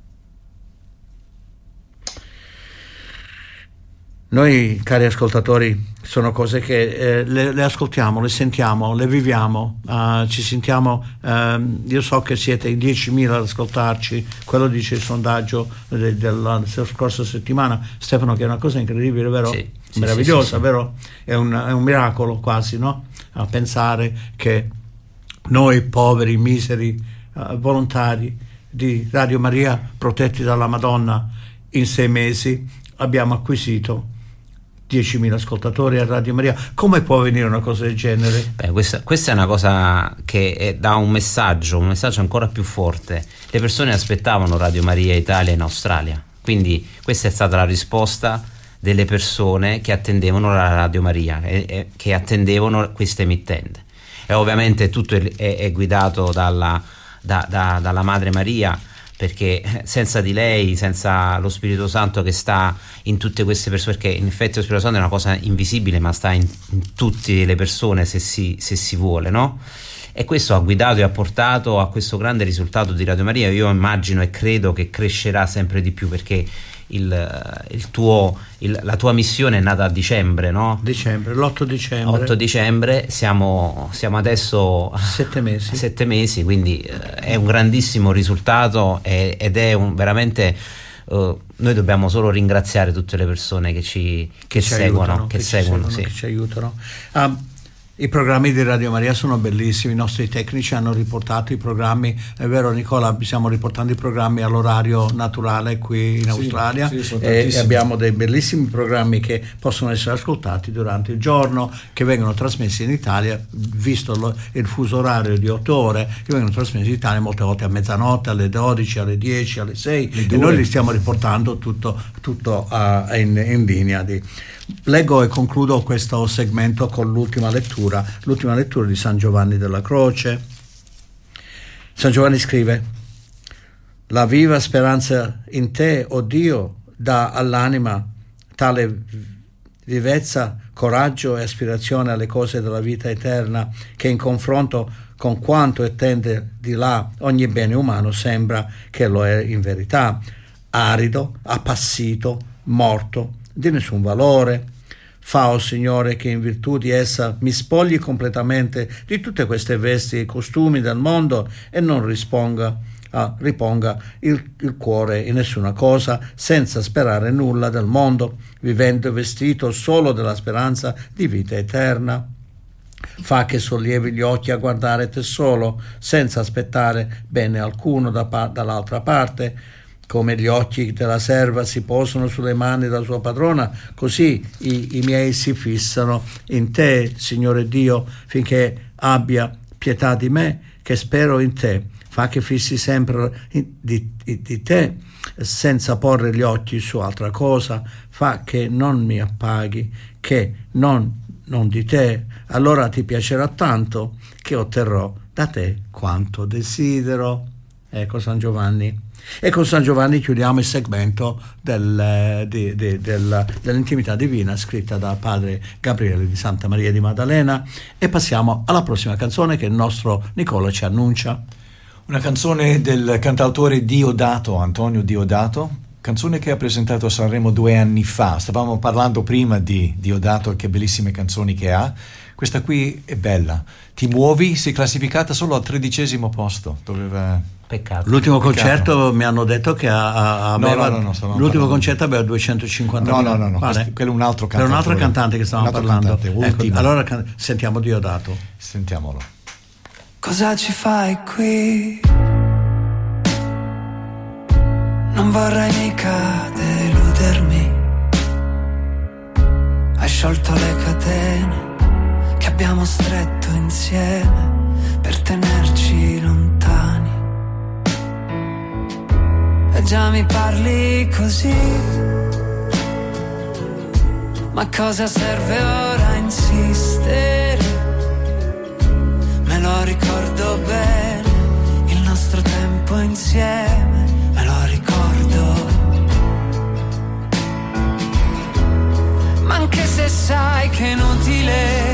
Noi, cari ascoltatori, sono cose che le ascoltiamo, le sentiamo, le viviamo, ci sentiamo, io so che siete in 10.000 ad ascoltarci, quello dice il sondaggio della scorsa settimana, Stefano, che è una cosa incredibile, vero? Sì, meravigliosa, sì. vero? È un miracolo quasi, no? A pensare che noi poveri, miseri, volontari di Radio Maria, protetti dalla Madonna, in 6 mesi abbiamo acquisito 10.000 ascoltatori a Radio Maria. Come può avvenire una cosa del genere? Beh, questa è una cosa che dà un messaggio ancora più forte. Le persone aspettavano Radio Maria Italia in Australia, quindi questa è stata la risposta delle persone che attendevano la Radio Maria e che attendevano questa emittente. E ovviamente tutto è guidato dalla Madre Maria, perché senza di lei, senza lo Spirito Santo che sta in tutte queste persone, perché in effetti lo Spirito Santo è una cosa invisibile ma sta in tutte le persone se si vuole, no? E questo ha guidato e ha portato a questo grande risultato di Radio Maria. Io immagino e credo che crescerà sempre di più, perché la tua missione è nata a dicembre, no? L'8 dicembre. 8 dicembre, siamo adesso 7 mesi, quindi è un grandissimo risultato ed è veramente noi dobbiamo solo ringraziare tutte le persone che ci seguono, che ci aiutano. I programmi di Radio Maria sono bellissimi, i nostri tecnici hanno riportato i programmi, è vero Nicola, stiamo riportando i programmi all'orario naturale qui in Australia, e abbiamo dei bellissimi programmi che possono essere ascoltati durante il giorno, che vengono trasmessi in Italia, visto il fuso orario di 8 ore, che vengono trasmessi in Italia molte volte a mezzanotte, alle 12, alle 10, alle 6, e noi li stiamo riportando tutto in linea. Leggo e concludo questo segmento con l'ultima lettura di San Giovanni della Croce. San Giovanni scrive: la viva speranza in te, o Dio, dà all'anima tale vivezza, coraggio e aspirazione alle cose della vita eterna, che in confronto con quanto attende di là ogni bene umano sembra che lo è in verità, arido, appassito, morto, di nessun valore. Fa, o Signore, che in virtù di essa mi spogli completamente di tutte queste vesti e costumi del mondo e non riponga il cuore in nessuna cosa, senza sperare nulla del mondo, vivendo vestito solo della speranza di vita eterna. Fa che sollevi gli occhi a guardare te solo, senza aspettare bene alcuno dall'altra parte, come gli occhi della serva si posano sulle mani della sua padrona, così i miei si fissano in te, Signore Dio, finché abbia pietà di me, che spero in te. Fa che fissi sempre di te, senza porre gli occhi su altra cosa. Fa che non mi appaghi, che non di te. Allora ti piacerà tanto che otterrò da te quanto desidero. Ecco San Giovanni. E con San Giovanni chiudiamo il segmento dell'intimità divina scritta da padre Gabriele di Santa Maria di Maddalena, e passiamo alla prossima canzone che il nostro Nicola ci annuncia. Una canzone del cantautore Diodato, Antonio Diodato, canzone che ha presentato a Sanremo 2 anni fa. Stavamo parlando prima di Diodato e che bellissime canzoni che ha. Questa qui è bella. Ti muovi, si è classificata solo al 13° posto. Peccato. L'ultimo concerto mi hanno detto che l'ultimo concerto aveva 250.000. No, quello è un altro cantante. Era un altro cantante che stavamo parlando. Ecco, allora sentiamo Diodato. Sentiamolo. Cosa ci fai qui? Non vorrei mica deludermi. Hai sciolto le catene che abbiamo stretto insieme per tenerci lontani. E già mi parli così, ma cosa serve ora insistere? Me lo ricordo bene, il nostro tempo insieme, me lo ricordo. Ma anche se sai che è inutile,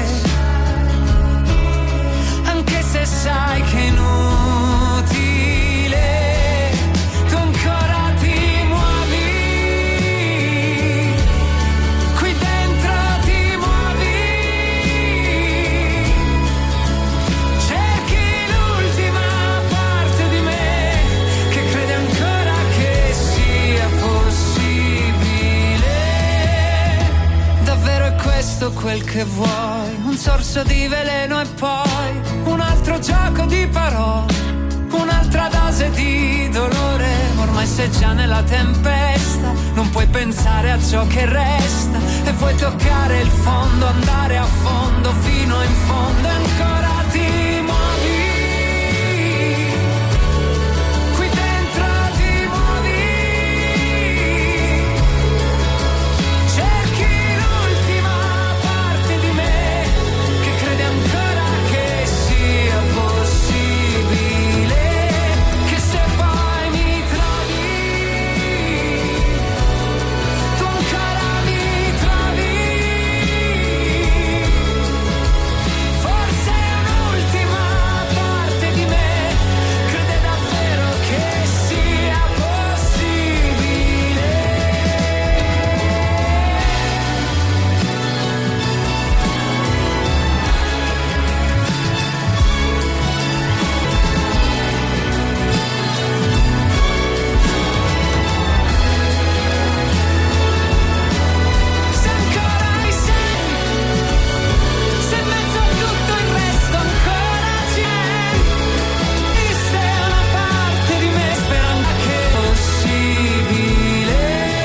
anche se sai che è inutile, tu ancora ti muovi, qui dentro ti muovi, cerchi l'ultima parte di me che crede ancora che sia possibile. Davvero è questo quel che vuoi? Un sorso di veleno e poi un altro gioco di parole, un'altra dose di dolore. Ormai sei già nella tempesta, non puoi pensare a ciò che resta e vuoi toccare il fondo, andare a fondo fino in fondo e ancora ti muovi, qui dentro ti muovi, cerchi l'ultima parte di me che crede ancora che sia possibile, che se poi mi trovi, tu ancora mi trovi, forse un'ultima parte di me crede davvero che sia possibile. Se ancora hai senso, se in mezzo a tutto il resto ancora c'è, esiste una parte di me sperando che è possibile.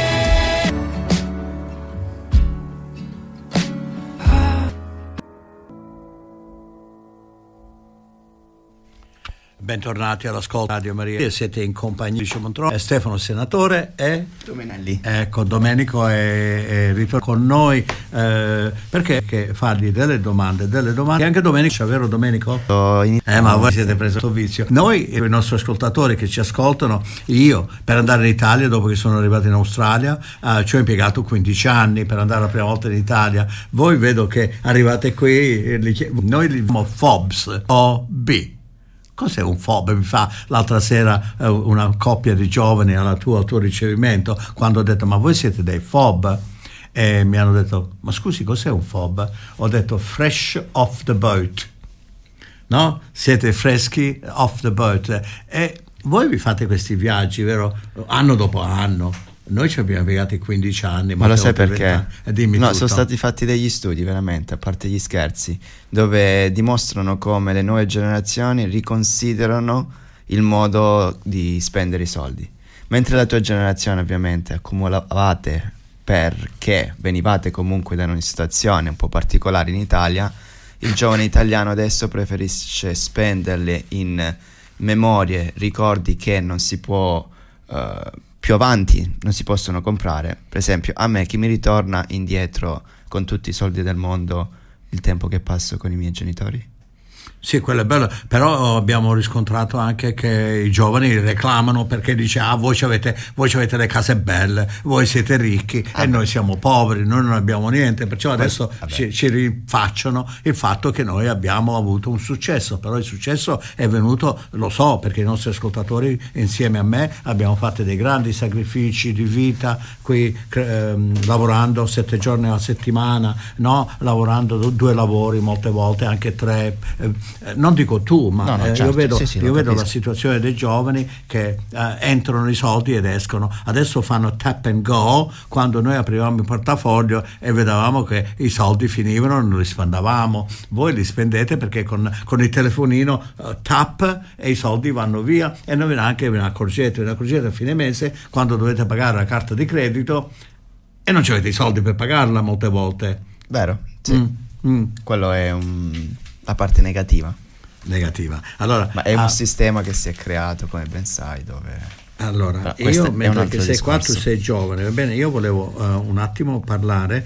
Bentornati all'ascolto Radio Maria. Siete in compagnia di Montrò, Stefano Senatore e Domenelli. Ecco, Domenico è ritornato con noi perché fargli delle domande e anche Domenico, vero Domenico? Ma voi siete preso questo vizio. Noi, i nostri ascoltatori che ci ascoltano, io per andare in Italia dopo che sono arrivato in Australia ci ho impiegato 15 anni per andare la prima volta in Italia. Voi vedo che arrivate qui, noi li chiamiamo FOBs, O-B. Cos'è un FOB? Mi fa l'altra sera una coppia di giovani al tuo ricevimento, quando ho detto ma voi siete dei FOB? E mi hanno detto ma scusi, cos'è un FOB? Ho detto fresh off the boat, no? Siete freschi off the boat. E voi vi fate questi viaggi, vero? Anno dopo anno. Noi ci abbiamo piegati 15 anni. Ma lo sai perché? Dimmi no, tutto. sono stati fatti degli studi, veramente, a parte gli scherzi, dove dimostrano come le nuove generazioni riconsiderano il modo di spendere i soldi. Mentre la tua generazione ovviamente accumulavate perché venivate comunque da una situazione un po' particolare in Italia, il giovane italiano adesso preferisce spenderle in memorie, ricordi che non si può più avanti non si possono comprare. Per esempio, a me chi mi ritorna indietro con tutti i soldi del mondo il tempo che passo con i miei genitori? Sì, quello è bello, però abbiamo riscontrato anche che i giovani reclamano perché dice voi avete le case belle, voi siete ricchi e noi siamo poveri, noi non abbiamo niente, perciò adesso ci rifacciano il fatto che noi abbiamo avuto un successo, però il successo è venuto, lo so, perché i nostri ascoltatori insieme a me abbiamo fatto dei grandi sacrifici di vita qui, lavorando 7 giorni alla settimana, no? Lavorando 2 lavori, molte volte anche 3. Non dico tu, ma certo. io vedo la situazione dei giovani che entrano i soldi ed escono. Adesso fanno tap and go, quando noi aprivamo il portafoglio e vedevamo che i soldi finivano, non li spendavamo. Voi li spendete perché con il telefonino tap e i soldi vanno via e non ve ne accorgete a fine mese quando dovete pagare la carta di credito e non avete i soldi per pagarla molte volte. Vero? Sì. Quello è la parte negativa. Allora, ma è un sistema che si è creato, come ben sai, dove... Allora, io mentre che sei qua, tu sei giovane, va bene, io volevo un attimo parlare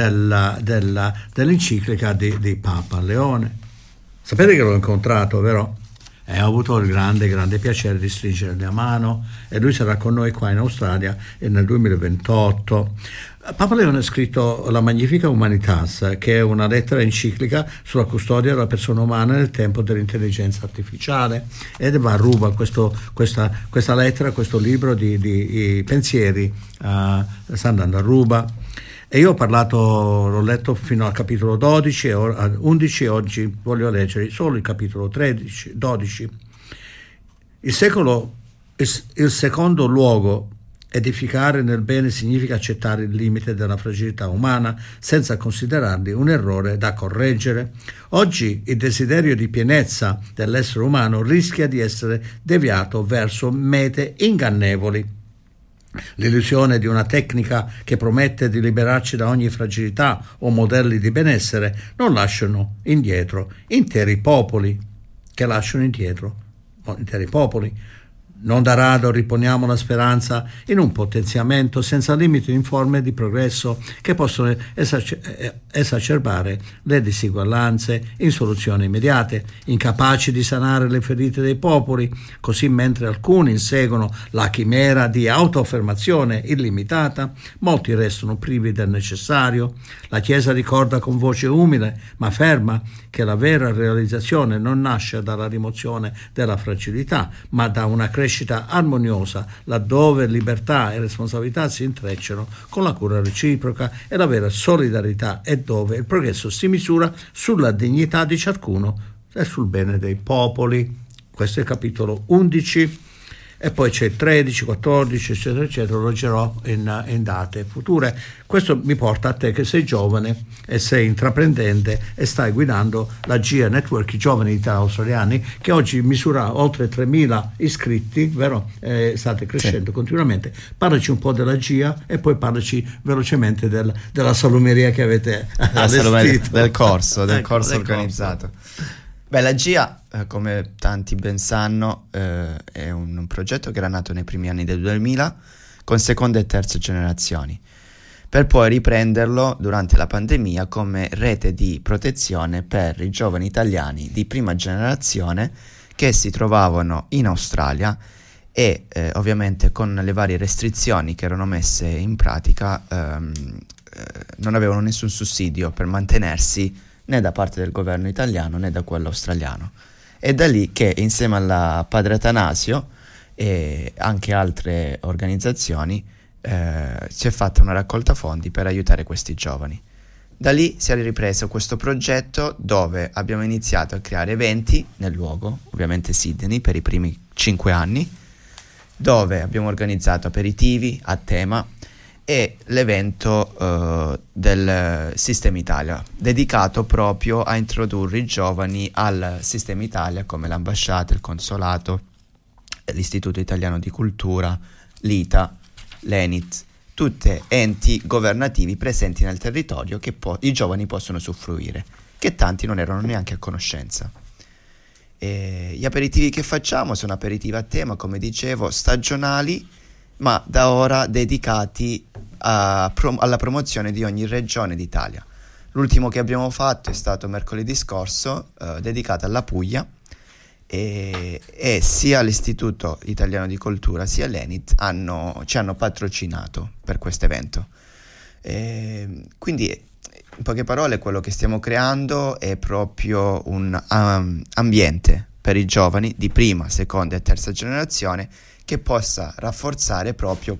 dell'enciclica di Papa Leone. Sapete che l'ho incontrato, vero? E ho avuto il grande piacere di stringergli la mano e lui sarà con noi qua in Australia nel 2028. Papa Leone ha scritto la Magnifica Humanitas, che è una lettera enciclica sulla custodia della persona umana nel tempo dell'intelligenza artificiale, ed va a ruba questa lettera, questo libro di pensieri, sta andando a ruba. E io l'ho letto fino al capitolo 12 e 11 e oggi voglio leggere solo il capitolo 12. Il secondo luogo, edificare nel bene significa accettare il limite della fragilità umana senza considerarli un errore da correggere. Oggi il desiderio di pienezza dell'essere umano rischia di essere deviato verso mete ingannevoli. L'illusione di una tecnica che promette di liberarci da ogni fragilità o modelli di benessere non lasciano indietro interi popoli. Non da rado riponiamo la speranza in un potenziamento senza limiti in forme di progresso che possono esacerbare le disuguaglianze in soluzioni immediate, incapaci di sanare le ferite dei popoli. Così, mentre alcuni inseguono la chimera di autoaffermazione illimitata, molti restano privi del necessario. La Chiesa ricorda con voce umile ma ferma che la vera realizzazione non nasce dalla rimozione della fragilità, ma da una crescita armoniosa, laddove libertà e responsabilità si intrecciano con la cura reciproca e la vera solidarietà, e dove il progresso si misura sulla dignità di ciascuno e sul bene dei popoli. Questo è il capitolo 11. E poi c'è 13, 14, eccetera, eccetera, lo leggerò in date future. Questo mi porta a te che sei giovane e sei intraprendente e stai guidando la GIA Network, i giovani australiani, che oggi misura oltre 3.000 iscritti, vero? State crescendo continuamente. Parlaci un po' della GIA e poi parlaci velocemente della salumeria che avete allestito. Del corso organizzato. Beh, la GIA, come tanti ben sanno, è un progetto che era nato nei primi anni del 2000 con seconda e terza generazioni, per poi riprenderlo durante la pandemia come rete di protezione per i giovani italiani di prima generazione che si trovavano in Australia e ovviamente con le varie restrizioni che erano messe in pratica non avevano nessun sussidio per mantenersi né da parte del governo italiano né da quello australiano. È da lì che insieme alla Padre Atanasio e anche altre organizzazioni si è fatta una raccolta fondi per aiutare questi giovani. Da lì si è ripreso questo progetto, dove abbiamo iniziato a creare eventi nel luogo, ovviamente Sydney, per i primi 5 anni, dove abbiamo organizzato aperitivi a tema e l'evento del Sistema Italia, dedicato proprio a introdurre i giovani al Sistema Italia, come l'ambasciata, il consolato, l'Istituto Italiano di Cultura, l'ITA, l'ENIT, tutte enti governativi presenti nel territorio che i giovani possono usufruire, che tanti non erano neanche a conoscenza. Gli aperitivi che facciamo sono aperitivi a tema, come dicevo, stagionali, ma da ora dedicati alla promozione di ogni regione d'Italia. L'ultimo che abbiamo fatto è stato mercoledì scorso, dedicato alla Puglia, e sia l'Istituto Italiano di Cultura sia l'ENIT ci hanno patrocinato per questo evento. Quindi, in poche parole, quello che stiamo creando è proprio un ambiente per i giovani di prima, seconda e terza generazione che possa rafforzare proprio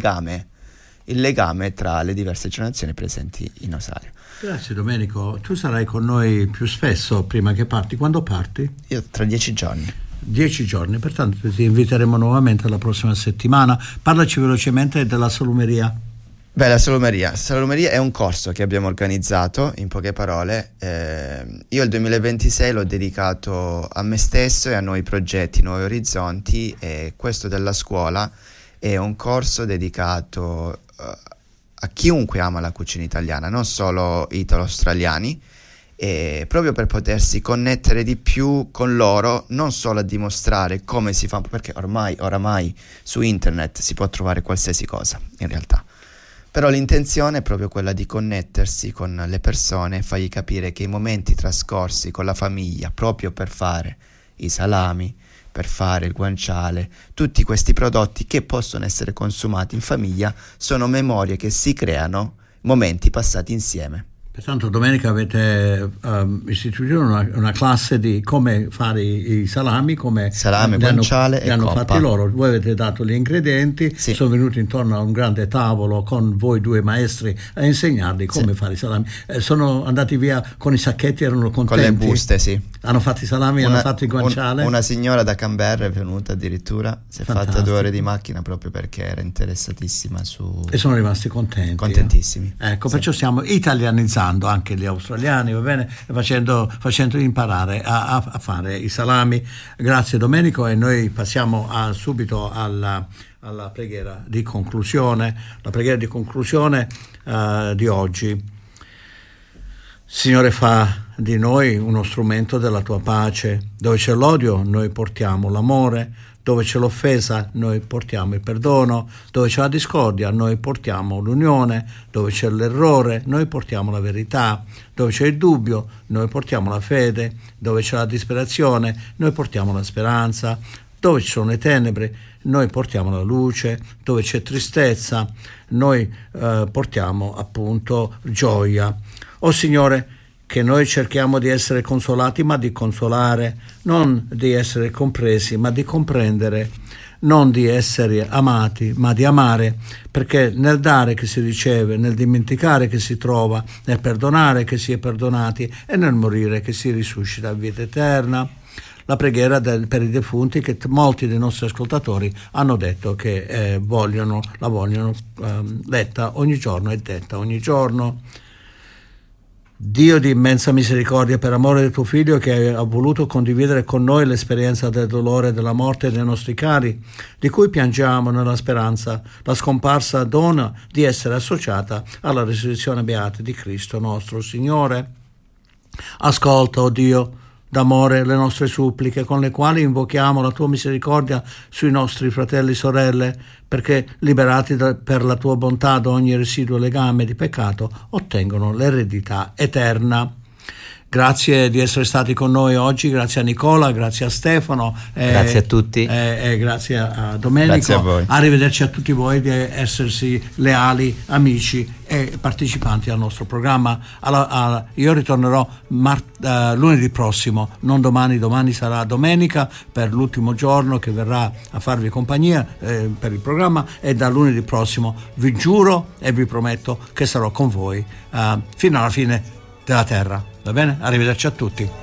il legame tra le diverse generazioni presenti in Osario. Grazie Domenico, tu sarai con noi più spesso prima che parti. Quando parti? Io tra 10 giorni. 10 giorni, pertanto ti inviteremo nuovamente la prossima settimana. Parlaci velocemente della salumeria. Beh, la salumeria è un corso che abbiamo organizzato, in poche parole. Io il 2026 l'ho dedicato a me stesso e a nuovi progetti, nuovi orizzonti, e questo della scuola è un corso dedicato a chiunque ama la cucina italiana, non solo italo-australiani, e proprio per potersi connettere di più con loro, non solo a dimostrare come si fa, perché oramai su internet si può trovare qualsiasi cosa in realtà, però l'intenzione è proprio quella di connettersi con le persone e fargli capire che i momenti trascorsi con la famiglia, proprio per fare i salami, per fare il guanciale, tutti questi prodotti che possono essere consumati in famiglia, sono memorie che si creano, momenti passati insieme. Pertanto domenica avete istituito una classe di come fare i salami, guanciale e hanno coppa. fatti loro. Voi avete dato gli ingredienti, sì. Sono venuti intorno a un grande tavolo con voi due maestri a insegnarli come fare i salami. Sono andati via con i sacchetti, erano contenti? Con le buste, sì. Hanno fatto i salami, hanno fatto il guanciale? Una signora da Canberra è venuta addirittura, si è fatta 2 ore di macchina proprio perché era interessatissima e sono rimasti contenti. Contentissimi. Ecco, perciò stiamo italianizzando anche gli australiani, va bene, facendo imparare a fare i salami. Grazie Domenico, e noi passiamo subito alla preghiera di conclusione, la preghiera di conclusione di oggi. Signore, fa di noi uno strumento della tua pace. Dove c'è l'odio noi portiamo l'amore, dove c'è l'offesa noi portiamo il perdono, dove c'è la discordia noi portiamo l'unione, dove c'è l'errore noi portiamo la verità, dove c'è il dubbio noi portiamo la fede, dove c'è la disperazione noi portiamo la speranza, dove ci sono le tenebre noi portiamo la luce, dove c'è tristezza noi portiamo appunto gioia. O Signore, che noi cerchiamo di essere consolati, ma di consolare, non di essere compresi, ma di comprendere, non di essere amati, ma di amare, perché nel dare che si riceve, nel dimenticare che si trova, nel perdonare che si è perdonati e nel morire che si risuscita a vita eterna. La preghiera per i defunti, che molti dei nostri ascoltatori hanno detto che la vogliono letta ogni giorno e detta ogni giorno. Dio di immensa misericordia, per amore del tuo Figlio che ha voluto condividere con noi l'esperienza del dolore e della morte dei nostri cari, di cui piangiamo nella speranza, la scomparsa dona di essere associata alla risurrezione beata di Cristo nostro Signore. Ascolta, o Dio, d'amore, le nostre suppliche, con le quali invochiamo la tua misericordia sui nostri fratelli e sorelle, perché, liberati per la tua bontà da ogni residuo legame di peccato, ottengano l'eredità eterna. Grazie di essere stati con noi oggi, grazie a Nicola, grazie a Stefano, grazie a tutti e grazie a Domenico. Grazie a voi. Arrivederci a tutti voi di essersi leali, amici e partecipanti al nostro programma. Io ritornerò lunedì prossimo, non domani sarà domenica per l'ultimo giorno che verrà a farvi compagnia per il programma, e da lunedì prossimo vi giuro e vi prometto che sarò con voi fino alla fine della terra. Va bene? Arrivederci a tutti.